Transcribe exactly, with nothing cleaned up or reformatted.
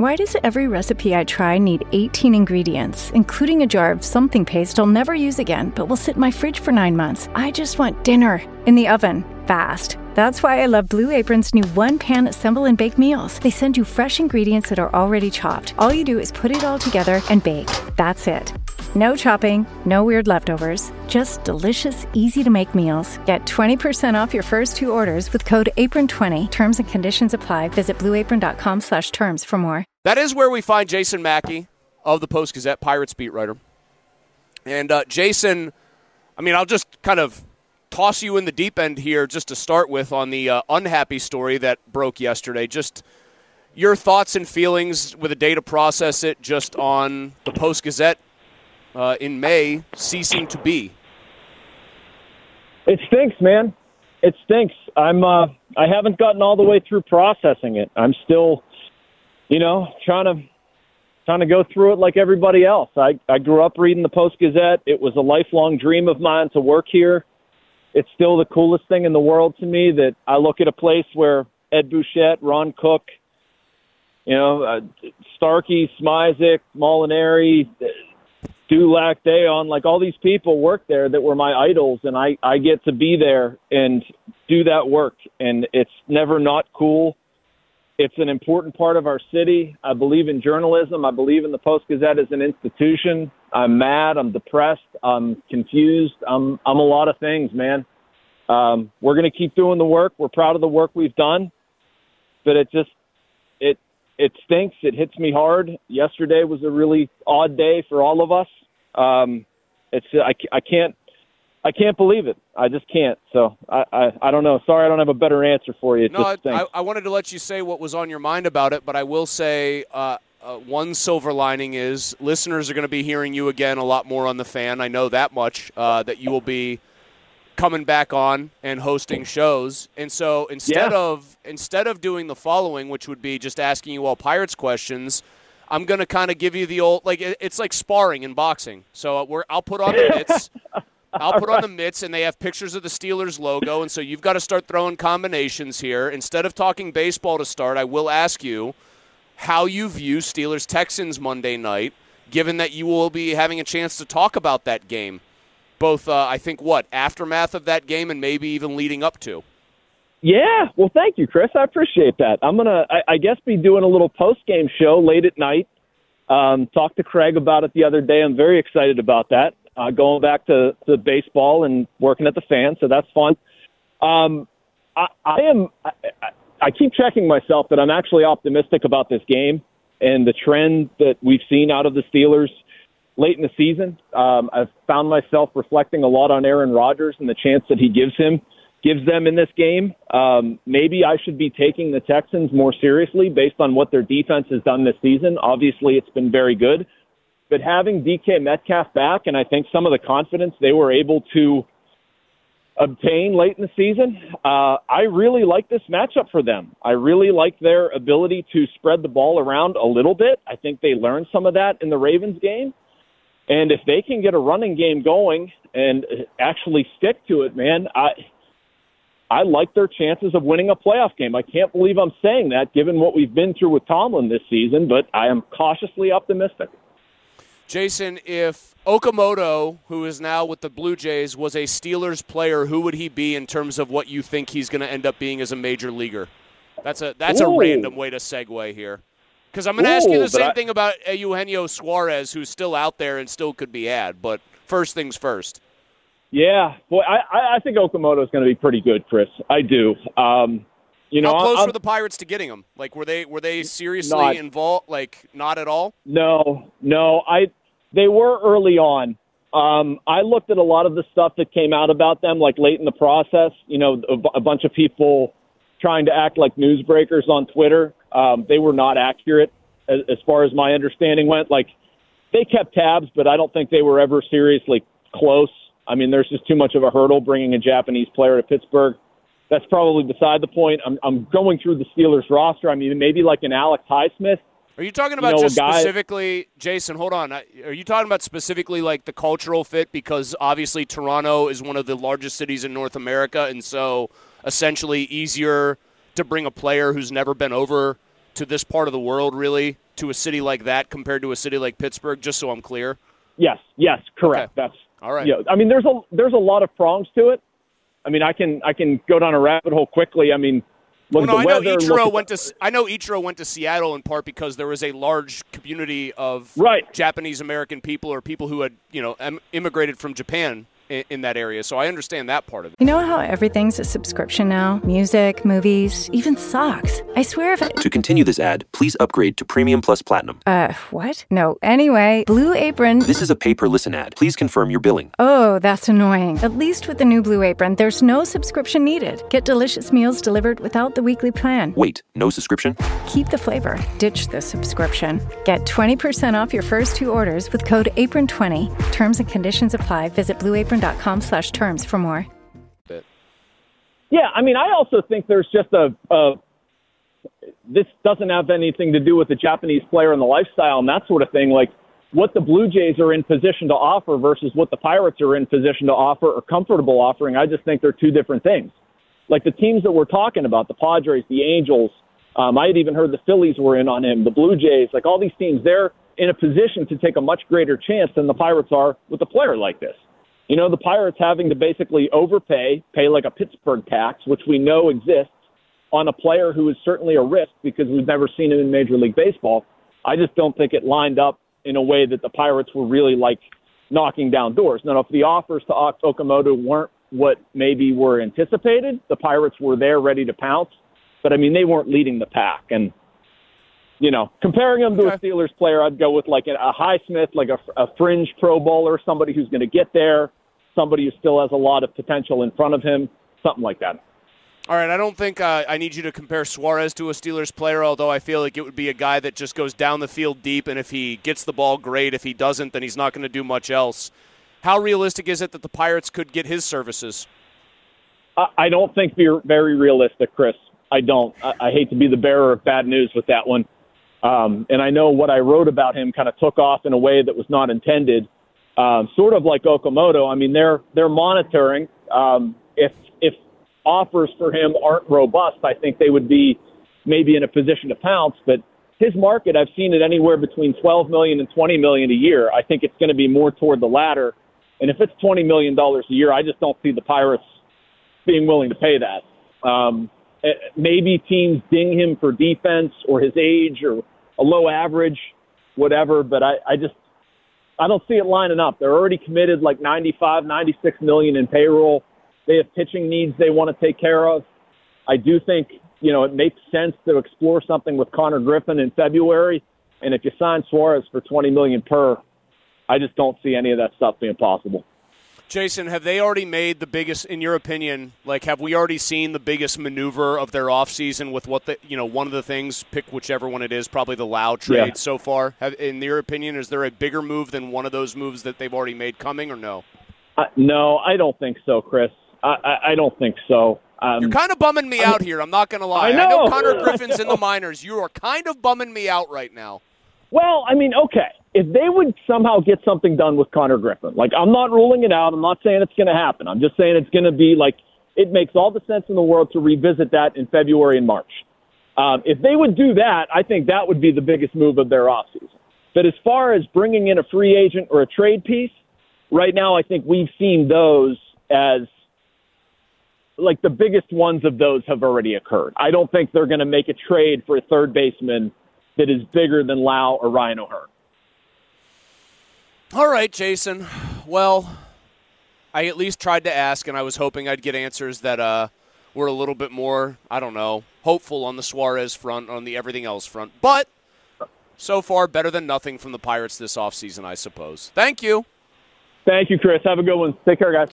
Why does every recipe I try need eighteen ingredients, including a jar of something paste I'll never use again, but will sit in my fridge for nine months? I just want dinner in the oven, fast. That's why I love Blue Apron's new one-pan assemble and bake meals. They send you fresh ingredients that are already chopped. All you do is put it all together and bake. That's it. No chopping, no weird leftovers, just delicious, easy-to-make meals. Get twenty percent off your first two orders with code apron twenty. Terms and conditions apply. Visit blueapron.com slash terms for more. That is where we find Jason Mackey of the Post-Gazette, Pirates beat writer. And uh, Jason, I mean, I'll just kind of toss you in the deep end here just to start with on the uh, unhappy story that broke yesterday. Just your thoughts and feelings with a day to process it just on the Post-Gazette uh, in May ceasing to be. It stinks, man. It stinks. I'm. Uh, I haven't gotten all the way through processing it. I'm still, you know, trying to trying to go through it like everybody else. I, I grew up reading the Post-Gazette. It was a lifelong dream of mine to work here. It's still the coolest thing in the world to me that I look at a place where Ed Bouchette, Ron Cook, you know, uh, Starkey, Smizik, Molinari, Dulac, Dayon, like all these people work there that were my idols, and I, I get to be there and do that work, and it's never not cool. It's an important part of our city. I believe in journalism. I believe in the Post-Gazette as an institution. I'm mad. I'm depressed. I'm confused. I'm I'm a lot of things, man. Um, we're going to keep doing the work. We're proud of the work we've done, but it just it it stinks. It hits me hard. Yesterday was a really odd day for all of us. Um, it's I, I can't I can't believe it. I just can't. So I, I, I don't know. Sorry, I don't have a better answer for you. It no, just I, I wanted to let you say what was on your mind about it, but I will say uh, uh, one silver lining is listeners are going to be hearing you again a lot more on The Fan. I know that much, uh, that you will be coming back on and hosting shows. And so instead yeah. of instead of doing the following, which would be just asking you all Pirates questions, I'm going to kind of give you the old, like it, it's like sparring in boxing. So we're I'll put on the mitts. I'll put on the mitts, and they have pictures of the Steelers logo, and so you've got to start throwing combinations here. Instead of talking baseball to start, I will ask you how you view Steelers-Texans Monday night, given that you will be having a chance to talk about that game, both, uh, I think, what, aftermath of that game and maybe even leading up to. Yeah, well, thank you, Chris. I appreciate that. I'm going to, I guess, be doing a little post-game show late at night. Um, talked to Craig about it the other day. I'm very excited about that. Uh, going back to, to baseball and working at the Fan, so that's fun. Um, I, I am. I, I keep checking myself that I'm actually optimistic about this game and the trend that we've seen out of the Steelers late in the season. Um, I've found myself reflecting a lot on Aaron Rodgers and the chance that he gives him, gives them in this game. Um, maybe I should be taking the Texans more seriously based on what their defense has done this season. Obviously, it's been very good. But having D K Metcalf back, and I think some of the confidence they were able to obtain late in the season, uh, I really like this matchup for them. I really like their ability to spread the ball around a little bit. I think they learned some of that in the Ravens game. And if they can get a running game going and actually stick to it, man, I I like their chances of winning a playoff game. I can't believe I'm saying that given what we've been through with Tomlin this season, but I am cautiously optimistic. Jason, if Okamoto, who is now with the Blue Jays, was a Steelers player, who would he be in terms of what you think he's going to end up being as a major leaguer? That's a that's Ooh. a random way to segue here. Because I'm going to ask you the same I, thing about Eugenio Suarez, who's still out there and still could be had. But first things first. Yeah, boy, I, I think Okamoto is going to be pretty good, Chris. I do. Um, you know, How close I'm, were the Pirates to getting him? Like, were they were they seriously not, involved? Like, not at all? No, no. I they were early on. Um, I looked at a lot of the stuff that came out about them, like late in the process. You know, a, a bunch of people trying to act like newsbreakers on Twitter. Um, they were not accurate as, as far as my understanding went. Like, they kept tabs, but I don't think they were ever seriously close. I mean, there's just too much of a hurdle bringing a Japanese player to Pittsburgh. That's probably beside the point. I'm, I'm going through the Steelers roster. I mean, maybe like an Alex Highsmith. Are you talking about you know, just guy, specifically, Jason, hold on. Are you talking about specifically like the cultural fit? Because obviously Toronto is one of the largest cities in North America, and so essentially easier to bring a player who's never been over to this part of the world, really, to a city like that compared to a city like Pittsburgh, just so I'm clear? Yes, yes, correct. Okay. That's all right. Yeah, I mean, there's a there's a lot of prongs to it. I mean, I can I can go down a rabbit hole quickly. I mean, look well, no, at the I weather. know Ichiro look went at, to I know Ichiro went to Seattle in part because there was a large community of right. Japanese American people or people who had, you know, em- immigrated from Japan in, in that area. So I understand that part of it. You know how everything's a subscription now? Music, movies, even socks. I swear if I... To continue this ad, please upgrade to Premium Plus Platinum. Uh, what? No. Anyway, Blue Apron... This is a pay-per-listen ad. Please confirm your billing. Oh, that's annoying. At least with the new Blue Apron, there's no subscription needed. Get delicious meals delivered without the weekly plan. Wait, no subscription? Keep the flavor. Ditch the subscription. Get twenty percent off your first two orders with code apron twenty. Terms and conditions apply. Visit blueapron.com slash terms for more. Yeah, I mean, I also think there's just a, a – this doesn't have anything to do with the Japanese player and the lifestyle and that sort of thing. Like, what the Blue Jays are in position to offer versus what the Pirates are in position to offer or comfortable offering, I just think they're two different things. Like the teams that we're talking about, the Padres, the Angels, um, I had even heard the Phillies were in on him, the Blue Jays, like all these teams, they're in a position to take a much greater chance than the Pirates are with a player like this. You know, the Pirates having to basically overpay, pay like a Pittsburgh tax, which we know exists, on a player who is certainly a risk because we've never seen him in Major League Baseball. I just don't think it lined up in a way that the Pirates were really like knocking down doors. Now, if the offers to Okamoto weren't what maybe were anticipated, the Pirates were there ready to pounce. But, I mean, they weren't leading the pack. And, you know, comparing him to okay. a Steelers player, I'd go with like a, a Highsmith, like a, a fringe Pro Bowler, somebody who's going to get there, somebody who still has a lot of potential in front of him, something like that. All right, I don't think uh, I need you to compare Suarez to a Steelers player, although I feel like it would be a guy that just goes down the field deep, and if he gets the ball, great. If he doesn't, then he's not going to do much else. How realistic is it that the Pirates could get his services? I, I don't think you're very realistic, Chris. I don't. I, I hate to be the bearer of bad news with that one. Um, and I know what I wrote about him kind of took off in a way that was not intended, um, sort of like Okamoto. I mean, they're they're monitoring. Um, if if offers for him aren't robust, I think they would be maybe in a position to pounce. But his market, I've seen it anywhere between twelve million dollars and twenty million dollars a year. I think it's going to be more toward the latter. And if it's twenty million dollars a year, I just don't see the Pirates being willing to pay that. Um, maybe teams ding him for defense or his age or a low average, whatever. But I, I just I don't see it lining up. They're already committed like ninety-five, ninety-six million in payroll. They have pitching needs they want to take care of. I do think, you know, it makes sense to explore something with Connor Griffin in February. And if you sign Suarez for twenty million dollars per, I just don't see any of that stuff being possible. Jason, have they already made the biggest, in your opinion, like have we already seen the biggest maneuver of their offseason with what the, you know, one of the things, pick whichever one it is, probably the Lau trade yeah. so far? Have, in your opinion, is there a bigger move than one of those moves that they've already made coming or no? Uh, no, I don't think so, Chris. I, I, I don't think so. Um, You're kind of bumming me out here. I'm not going to lie. I know. I know Connor Griffin's in the minors. You are kind of bumming me out right now. Well, I mean, okay. If they would somehow get something done with Connor Griffin, like I'm not ruling it out. I'm not saying it's going to happen. I'm just saying it's going to be like it makes all the sense in the world to revisit that in February and March. Um, if they would do that, I think that would be the biggest move of their offseason. But as far as bringing in a free agent or a trade piece, right now I think we've seen those as like the biggest ones of those have already occurred. I don't think they're going to make a trade for a third baseman that is bigger than Lau or Ryan O'Hearn. All right, Jason. Well, I at least tried to ask, and I was hoping I'd get answers that uh, were a little bit more, I don't know, hopeful on the Suarez front, on the everything else front. But so far, better than nothing from the Pirates this offseason, I suppose. Thank you. Thank you, Chris. Have a good one. Take care, guys.